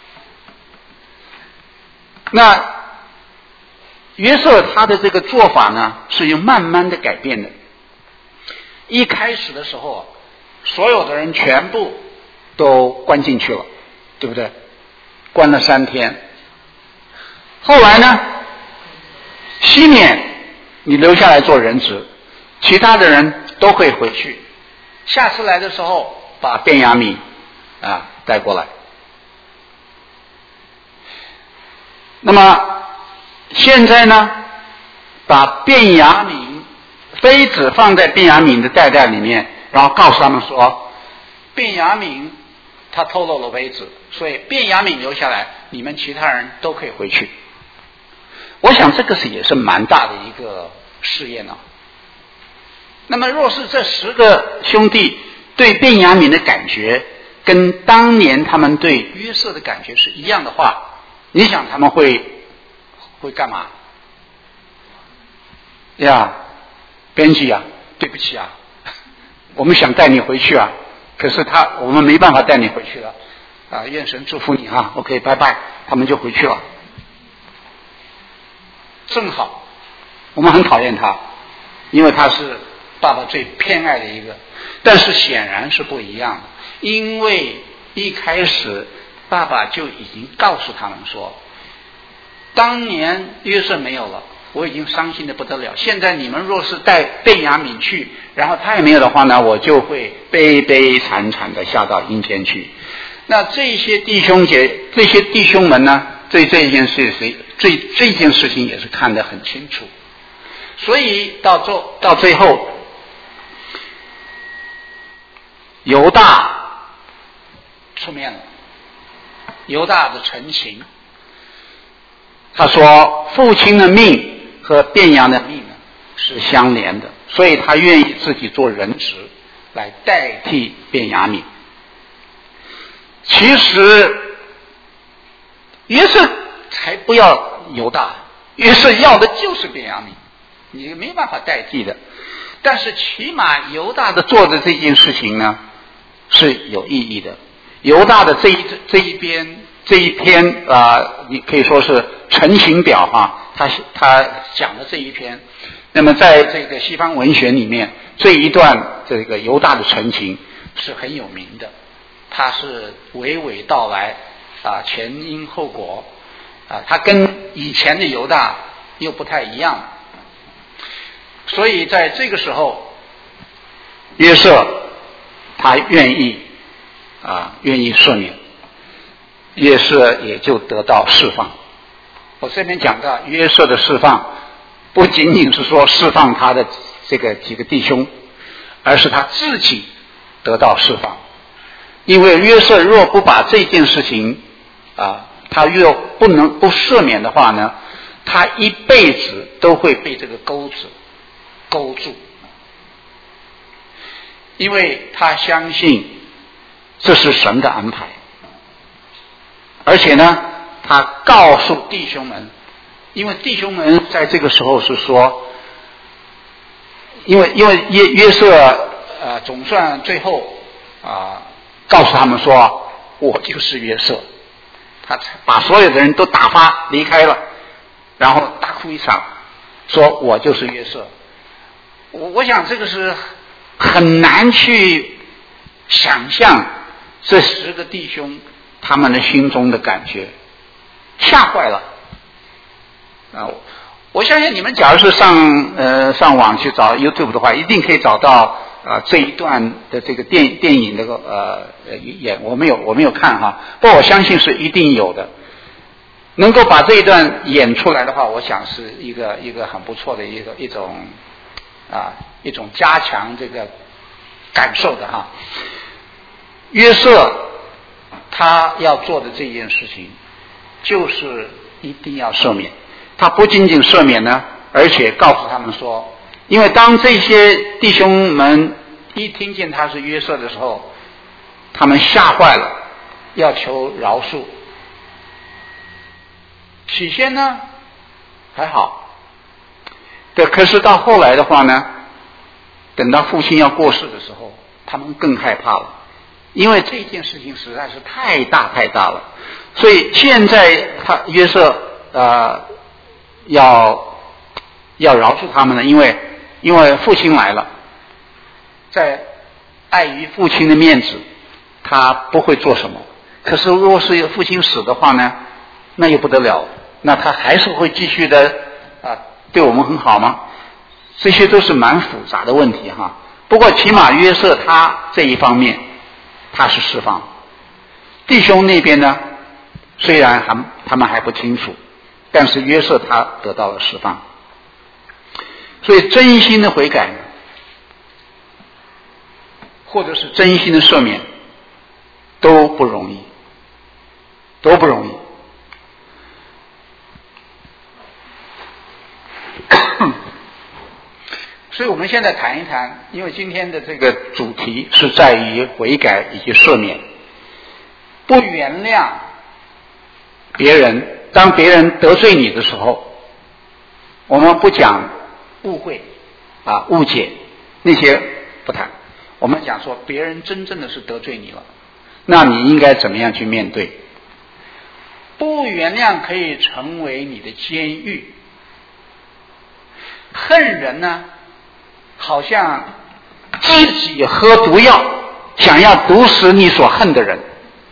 那约瑟他的这个做法呢，是有慢慢的改变的。一开始的时候，所有的人全部都关进去了，对不对？关了三天。后来呢，西缅你留下来做人质，其他的人都可以回去。下次来的时候，把便雅悯啊带过来。那么现在呢，把便雅悯妃子放在便雅悯的袋袋里面，然后告诉他们说，便雅悯他透露了杯子，所以便雅悯留下来，你们其他人都可以回去。我想这个是也是蛮大的一个试验啊。那么若是这十个兄弟对便雅悯的感觉跟当年他们对约瑟的感觉是一样的话，你想他们会会干嘛呀？编辑啊，对不起啊，我们想带你回去啊，可是他我们没办法带你回去了啊，愿神祝福你哈 ，OK， 拜拜，他们就回去了。正好我们很讨厌他，因为他是爸爸最偏爱的一个，但是显然是不一样的，因为一开始爸爸就已经告诉他们说，当年约瑟没有了，我已经伤心的不得了，现在你们若是带便雅悯去，然后他也没有的话呢，我就会悲悲惨惨的下到阴间去。那这些弟兄姐这些弟兄们呢，对这一件事情这这件事情也是看得很清楚，所以到最到最后，犹大出面了，犹大的陈情，他说父亲的命和便雅的命呢是相连的，所以他愿意自己做人质来代替便雅悯。其实约瑟才不要犹大，约瑟要的就是便雅悯，你没办法代替的。但是起码犹大的做的这件事情呢是有意义的。犹大的这一这一边这一篇啊、呃，你可以说是陈情表哈，他他讲的这一篇，那么在这个西方文学里面，这一段这个犹大的陈情是很有名的，他是娓娓道来啊，前因后果啊，他跟以前的犹大又不太一样，所以在这个时候，约瑟他愿意啊，愿意赦免，约瑟也就得到释放。我这边讲到约瑟的释放，不仅仅是说释放他的这个几个弟兄，而是他自己得到释放。因为约瑟若不把这件事情啊，他若不能不赦免的话呢，他一辈子都会被这个钩子勾住，因为他相信这是神的安排，而且呢他告诉弟兄们，因为弟兄们在这个时候是说，因为因为约约瑟呃总算最后啊、呃、告诉他们说，我就是约瑟，他把所有的人都打发离开了，然后大哭一场，说我就是约瑟。我我想这个是很难去想象这十个弟兄他们的心中的感觉，吓坏了啊！我相信你们假如是上呃上网去找 YouTube 的话，一定可以找到啊这一段的这个电电影那个呃演，我没有我没有看哈，不过我相信是一定有的。能够把这一段演出来的话，我想是一个一个很不错的一个一种啊一种加强这个感受的哈。约瑟他要做的这件事情，就是一定要赦免。他不仅仅赦免呢，而且告诉他们说，因为当这些弟兄们一听见他是约瑟的时候，他们吓坏了，要求饶恕。起先呢还好，对，可是到后来的话呢，等到父亲要过世的时候，他们更害怕了，因为这件事情实在是太大太大了。所以现在他约瑟呃要要饶恕他们呢，因为因为父亲来了，在碍于父亲的面子，他不会做什么。可是如果是父亲死的话呢，那也不得了，那他还是会继续的啊对我们很好吗？这些都是蛮复杂的问题哈。不过起码约瑟他这一方面他是释放，弟兄那边呢虽然还他们还不清楚，但是约瑟他得到了释放。所以真心的悔改或者是真心的赦免都不容易，都不容易。所以我们现在谈一谈，因为今天的这个主题是在于悔改以及赦免。不原谅别人，当别人得罪你的时候，我们不讲误会啊误解那些不谈，我们讲说别人真正的是得罪你了，那你应该怎么样去面对？不原谅可以成为你的监狱，恨人呢好像自己喝毒药，想要毒死你所恨的人。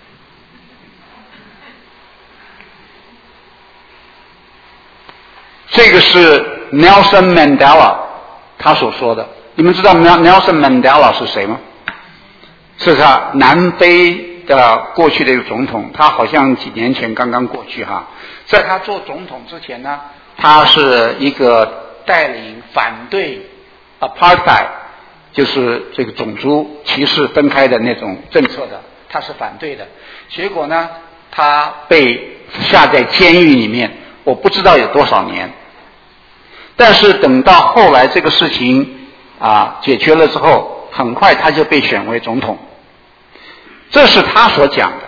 这个是 Nelson Mandela 他所说的。你们知道 Nelson Mandela 是谁吗？是他南非的过去的一个总统，他好像几年前刚刚过去哈。在他做总统之前呢，他是一个带领反对 apartheid， 就是这个种族歧视分开的那种政策的，他是反对的。结果呢，他被下在监狱里面，我不知道有多少年。但是等到后来这个事情啊解决了之后，很快他就被选为总统。这是他所讲的，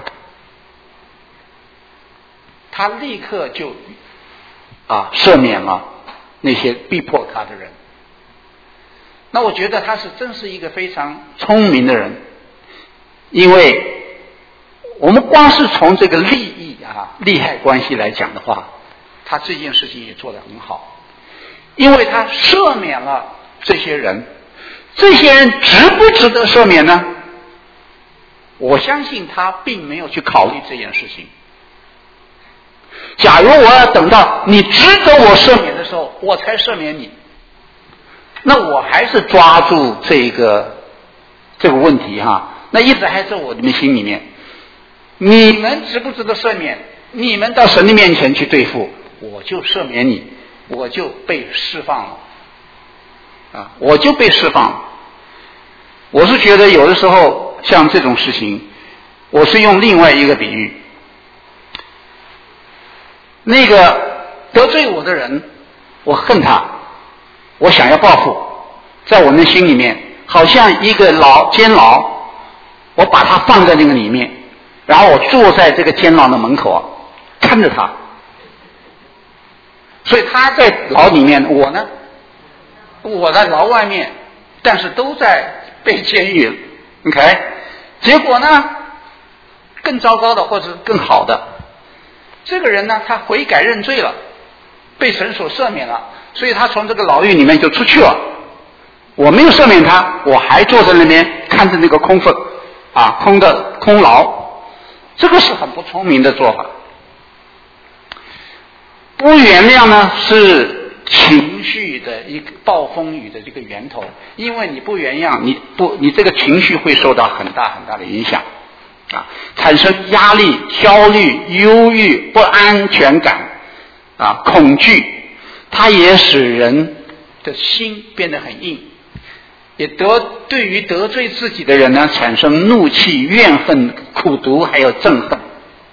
他立刻就啊赦免了那些逼迫他的人。那我觉得他是真是一个非常聪明的人，因为我们光是从这个利益啊利害关系来讲的话，他这件事情也做得很好。因为他赦免了这些人，这些人值不值得赦免呢？我相信他并没有去考虑这件事情。假如我要等到你值得我赦免的时候，我才赦免你，那我还是抓住这个这个问题哈，那一直还在我们心里面。你们值不值得赦免？你们到神的面前去对付，我就赦免你。我就被释放了啊！我就被释放了。我是觉得有的时候像这种事情，我是用另外一个比喻。那个得罪我的人，我恨他，我想要报复，在我的心里面好像一个牢监牢，我把他放在那个里面，然后我坐在这个监牢的门口啊，看着他。所以他在牢里面，我呢，我在牢外面，但是都在被监狱 ，OK？ 结果呢，更糟糕的或者更好的，这个人呢，他悔改认罪了，被神所赦免了，所以他从这个牢狱里面就出去了。我没有赦免他，我还坐在那边看着那个空缝啊，空的空牢，这个是很不聪明的做法。不原谅呢，是情绪的一个暴风雨的这个源头，因为你不原谅，你不，你这个情绪会受到很大很大的影响，啊，产生压力、焦虑、忧郁、不安全感，啊，恐惧，它也使人的心变得很硬，也得对于得罪自己的人呢，产生怒气、怨恨、苦毒，还有憎恨。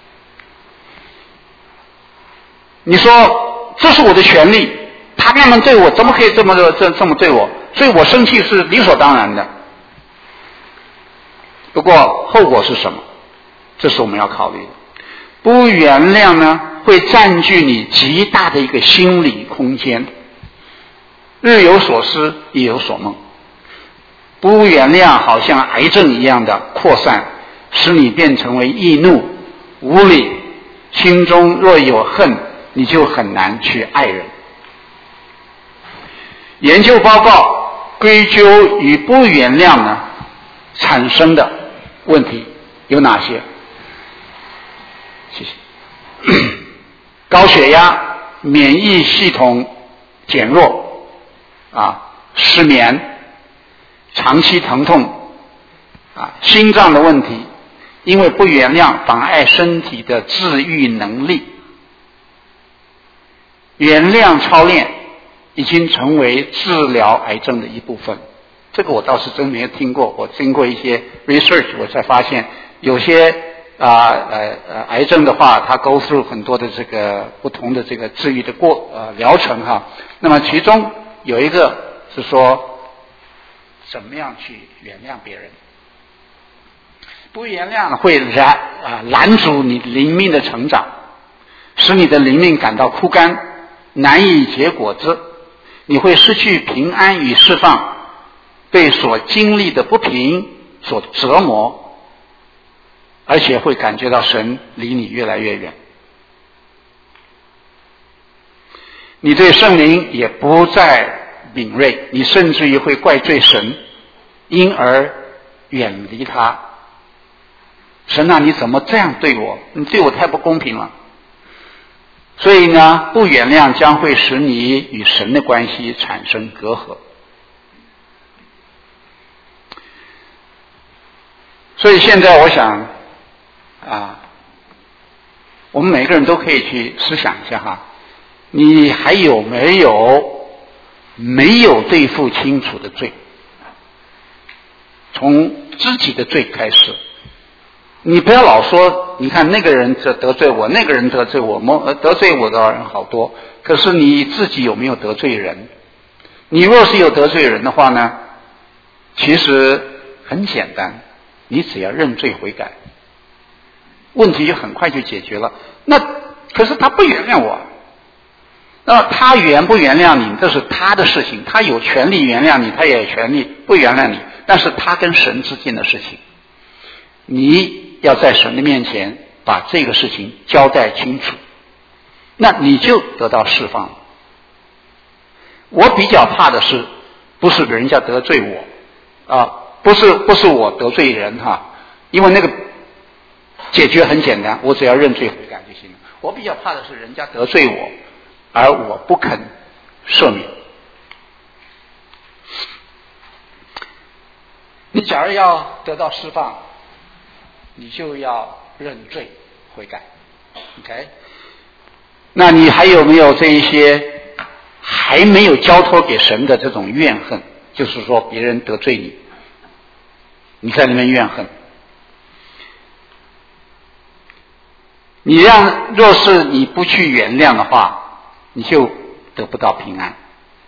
你说这是我的权利，他那么对我，怎么可以这么这这么对我？所以我生气是理所当然的。不过后果是什么？这是我们要考虑的。不原谅呢，会占据你极大的一个心理空间，日有所思，夜有所梦。不原谅好像癌症一样的扩散，使你变成为易怒、无理，心中若有恨，你就很难去爱人。研究报告归咎于不原谅呢产生的问题有哪些？谢谢。高血压、免疫系统减弱，啊，失眠、长期疼痛，啊，心脏的问题，因为不原谅妨碍身体的治愈能力。原谅操练已经成为治疗癌症的一部分，这个我倒是真没有听过。我经过一些 research， 我才发现有些啊呃呃癌症的话，它 go through 很多的这个不同的这个治愈的过呃疗程哈。那么其中有一个是说怎么样去原谅别人。不原谅会拦啊拦阻你灵命的成长，使你的灵命感到枯干，难以结果子。你会失去平安与释放，被所经历的不平所折磨，而且会感觉到神离你越来越远。你对圣灵也不再敏锐，你甚至于会怪罪神，因而远离他。神啊，你怎么这样对我？你对我太不公平了。所以呢，不原谅将会使你与神的关系产生隔阂。所以现在我想啊，我们每个人都可以去思想一下哈，你还有没有没有对付清楚的罪？从自己的罪开始。你不要老说，你看那个人得得罪我，那个人得罪我，得罪我的人好多。可是你自己有没有得罪人？你若是有得罪人的话呢，其实很简单，你只要认罪悔改，问题就很快就解决了。那可是他不原谅我，那他原不原谅你，这是他的事情，他有权利原谅你，他也有权利不原谅你，但是他跟神之间的事情，你要在神的面前把这个事情交代清楚，那你就得到释放了。我比较怕的是，不是人家得罪我啊，不是不是我得罪人哈，因为那个解决很简单，我只要认罪悔改就行了。我比较怕的是人家得罪我，而我不肯赦免。你假如要得到释放，你就要认罪悔改 ，OK？ 那你还有没有这一些还没有交托给神的这种怨恨？就是说别人得罪你，你在里面怨恨，你让若是你不去原谅的话，你就得不到平安。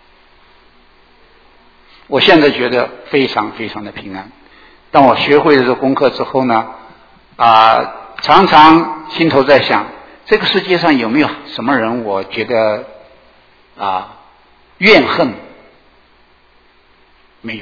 我现在觉得非常非常的平安。当我学会了这个功课之后呢，啊，常常心头在想，这个世界上有没有什么人我觉得啊怨恨？没有。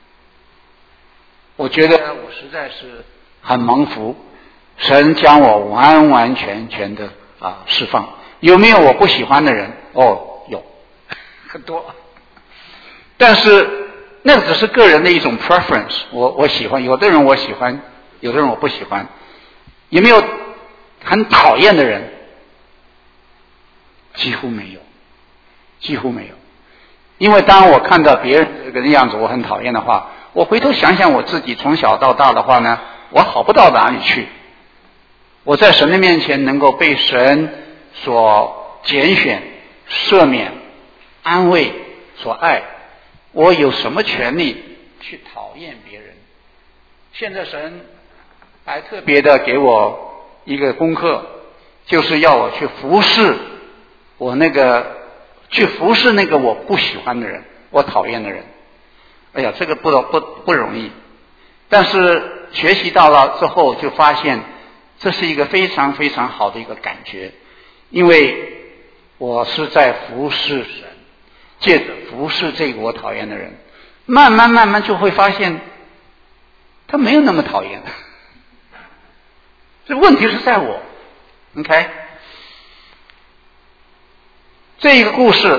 我觉得我实在是很蒙福，神将我完完全全的啊释放。有没有我不喜欢的人？哦，有很多，但是那只是个人的一种 preference， 我我喜欢，有的人我喜欢，有的人我不喜欢。有没有很讨厌的人？几乎没有， 几乎没有。因为当我看到别人这个样子我很讨厌的话，我回头想想我自己从小到大的话呢，我好不到哪里去。我在神的面前能够被神所拣选、赦免、安慰、所爱，我有什么权利去讨厌别人？现在神还特别的给我一个功课，就是要我去服侍我那个去服侍那个我不喜欢的人，我讨厌的人。哎呀，这个不不不容易。但是学习到了之后，就发现这是一个非常非常好的一个感觉，因为我是在服侍神，借着服侍这个我讨厌的人，慢慢慢慢就会发现他没有那么讨厌。这问题是在我 OK。 这一个故事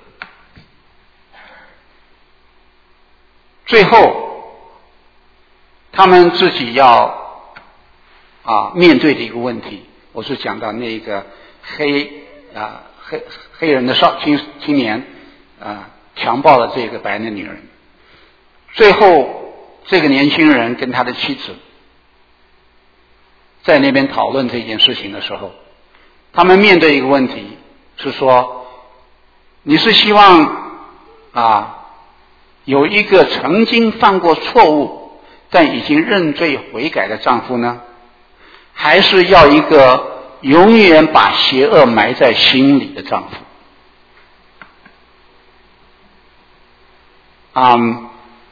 最后他们自己要啊面对的一个问题，我是讲到那个黑啊黑黑人的少青青年啊强暴了这个白人的女人，最后这个年轻人跟他的妻子在那边讨论这件事情的时候，他们面对一个问题是说，你是希望啊有一个曾经犯过错误但已经认罪悔改的丈夫呢，还是要一个永远把邪恶埋在心里的丈夫？嗯，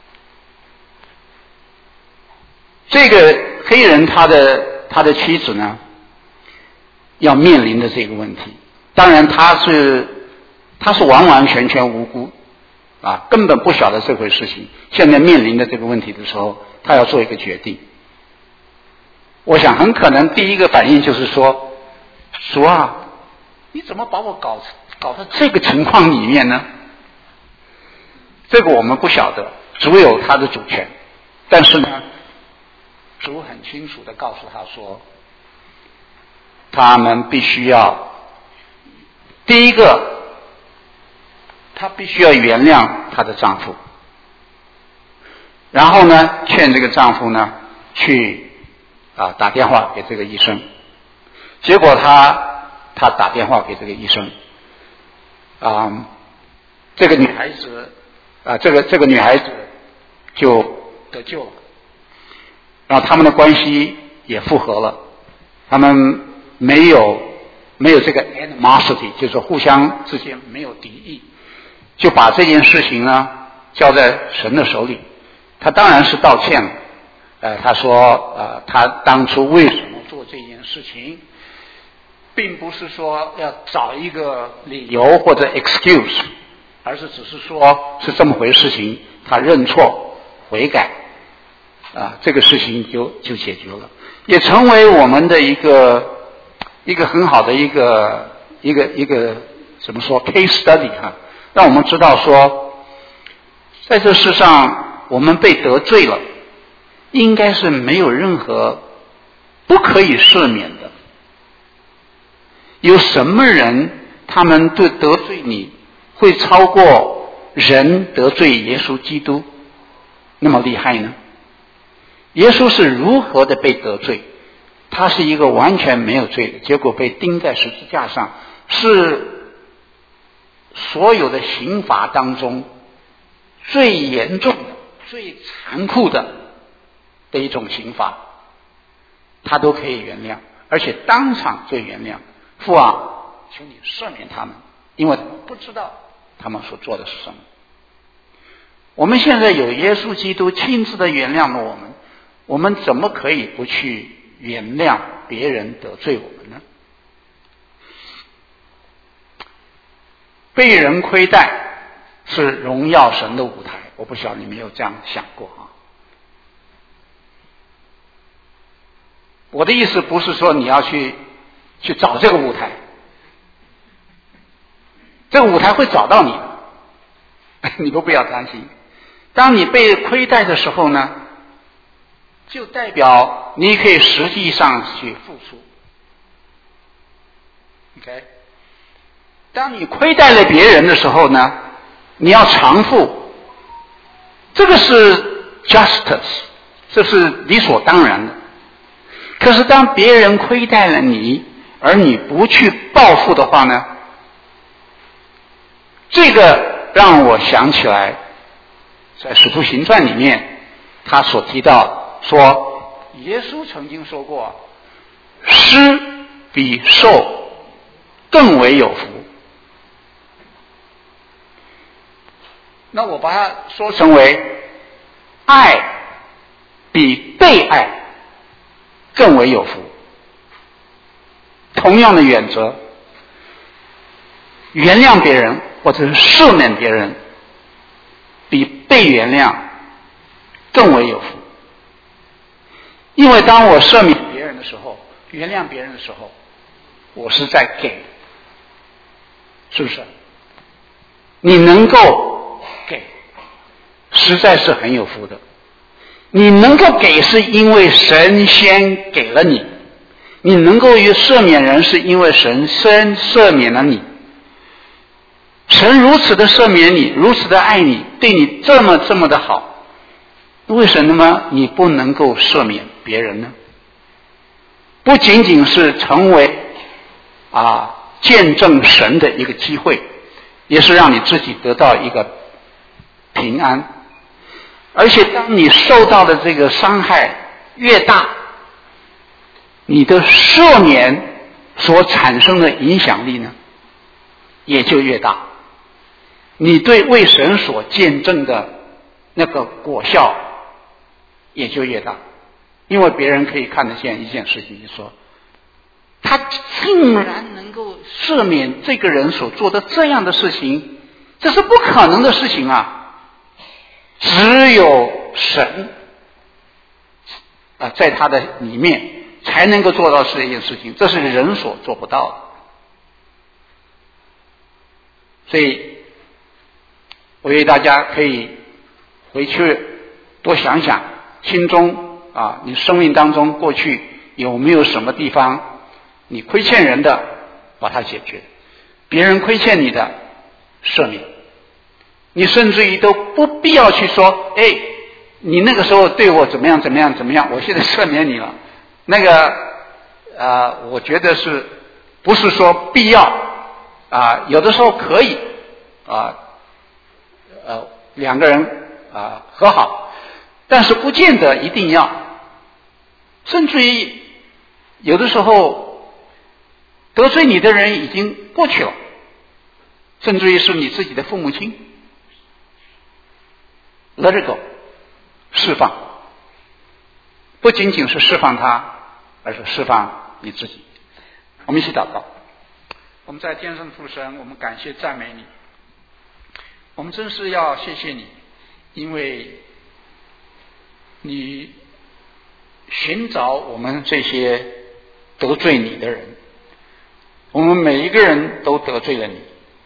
这个黑人他的他的妻子呢，要面临的这个问题，当然他是他是完完全全无辜啊，根本不晓得这回事情。现在面临的这个问题的时候，他要做一个决定。我想很可能第一个反应就是说，主啊，你怎么把我搞搞到这个情况里面呢？这个我们不晓得，主有他的主权。但是呢，主很清楚地告诉他说，他们必须要第一个，她必须要原谅她的丈夫，然后呢，劝这个丈夫呢去啊打电话给这个医生。结果他他打电话给这个医生，啊，这个女孩子啊，这个这个女孩子就得救了，然后他们的关系也复合了，他们没有没有这个 animosity， 就是互相之间没有敌意。就把这件事情呢交在神的手里。他当然是道歉了，呃，他说呃，他当初为什么做这件事情，并不是说要找一个理由或者 excuse， 而是只是说是这么回事情，他认错悔改啊，这个事情就就解决了，也成为我们的一个一个很好的一个一个一个怎么说 case study 哈、啊。让我们知道说，在这世上我们被得罪了，应该是没有任何不可以赦免的。有什么人他们对得罪你会超过人得罪耶稣基督那么厉害呢？耶稣是如何的被得罪？他是一个完全没有罪的，结果被钉在十字架上，是所有的刑罚当中最严重的、最残酷的的一种刑罚，他都可以原谅，而且当场就原谅。父啊，求你赦免他们，因为他们不知道他们所做的是什么。我们现在有耶稣基督亲自的原谅了我们，我们怎么可以不去原谅别人得罪我们呢？被人亏待是荣耀神的舞台，我不晓得你们有这样想过啊？我的意思不是说你要去去找这个舞台，这个舞台会找到你的，你都不要担心。当你被亏待的时候呢，就代表你可以实际上去付出。OK。 当你亏待了别人的时候呢，你要偿付，这个是 justice， 这是理所当然的。可是当别人亏待了你，而你不去报复的话呢，这个让我想起来在《使徒行传》里面他所提到说，耶稣曾经说过，施比受更为有福。那我把它说成为爱比被爱更为有福。同样的原则，原谅别人或者是赦免别人比被原谅更为有福。因为当我赦免别人的时候，原谅别人的时候，我是在给，是不是？你能够给，实在是很有福的。你能够给，是因为神先给了你；你能够于赦免人，是因为神先赦免了你。神如此的赦免你，如此的爱你，对你这么这么的好，为什么你不能够赦免别人呢？不仅仅是成为啊见证神的一个机会，也是让你自己得到一个平安。而且当你受到的这个伤害越大，你的赦免所产生的影响力呢也就越大，你对为神所见证的那个果效也就越大。因为别人可以看得见一件事情，就说他竟然能够赦免这个人所做的这样的事情，这是不可能的事情啊！只有神啊，在他的里面才能够做到这件事情，这是人所做不到的。所以我建议大家可以回去多想想，心中啊，你生命当中过去有没有什么地方你亏欠人的，把它解决；别人亏欠你的，赦免。你甚至于都不必要去说，哎，你那个时候对我怎么样怎么样怎么样，我现在赦免你了。那个呃，我觉得是不是说必要啊？有的时候可以啊，呃，两个人啊和好，但是不见得一定要。甚至于有的时候得罪你的人已经过去了，甚至于是你自己的父母亲。Let it go， 释放，不仅仅是释放他，而是释放你自己。我们一起祷告。我们在天上父神，我们感谢赞美你，我们真是要谢谢你，因为你寻找我们这些得罪你的人，我们每一个人都得罪了你。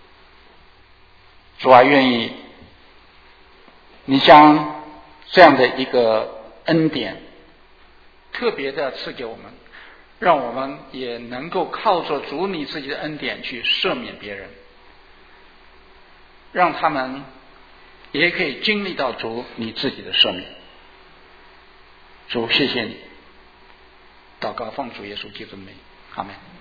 主啊，愿意你将这样的一个恩典特别的赐给我们，让我们也能够靠着主你自己的恩典去赦免别人，让他们也可以经历到主你自己的赦免。主，谢谢你。祷告奉主耶稣基督的名，阿们。